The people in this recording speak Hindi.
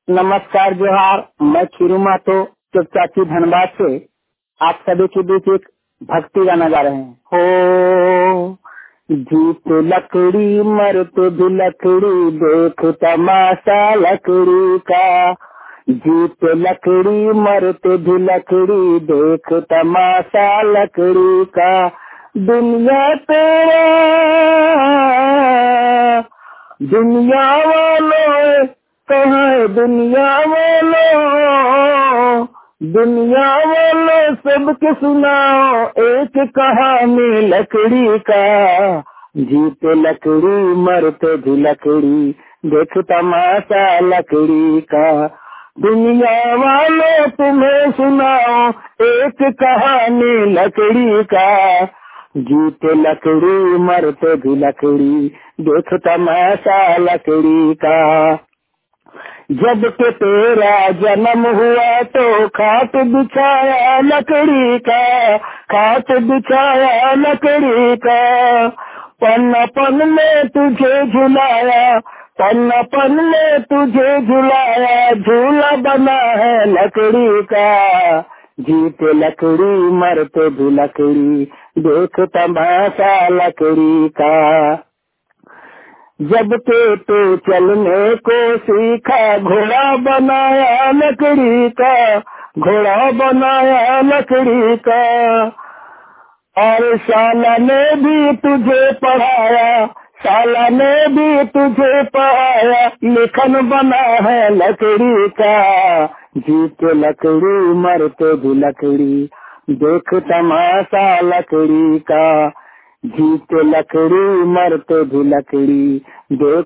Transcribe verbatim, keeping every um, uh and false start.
नमस्कार जोहार। मैं खीरू मातो चुपचाची धनबाद से आप सभी के बीच एक भक्ति गाना गा रहे हैं। हो जीत लकड़ी मरत भी लकड़ी, देख तमाशा लकड़ी का। जीत लकड़ी मरत भी लकड़ी, देख तमाशा लकड़ी का। दुनिया तेरा दुनिया वालों कहाँ, दुनिया वालों दुनिया वालों सबके सुनाओ एक कहानी लकड़ी का। जीते लकड़ी मरते भी लकड़ी, देख तमाशा लकड़ी का। दुनिया वालों तुम्हें सुनाओ एक कहानी लकड़ी का। जीते लकड़ी मरते भी लकड़ी, देख तमाशा लकड़ी का। जब के तेरा जन्म हुआ तो खाट बिछाया लकड़ी का, खाट बिछाया लकड़ी का। पन्नापन में तुझे झुलाया, पन्नापन में तुझे झुलाया, झूला बना है लकड़ी का। जीते लकड़ी मरते भी लकड़ी, देख तमाशा लकड़ी का। जब के तो चलने को सीखा, घोड़ा बनाया लकड़ी का, घोड़ा बनाया लकड़ी का। और साला ने भी तुझे पढ़ाया, साला ने भी तुझे पढ़ाया, लेखन बना है लकड़ी का। जीते लकड़ी मरते भी लकड़ी, देख तमाशा लकड़ी का। जीते लकड़ी मरते भी लकड़ी, देख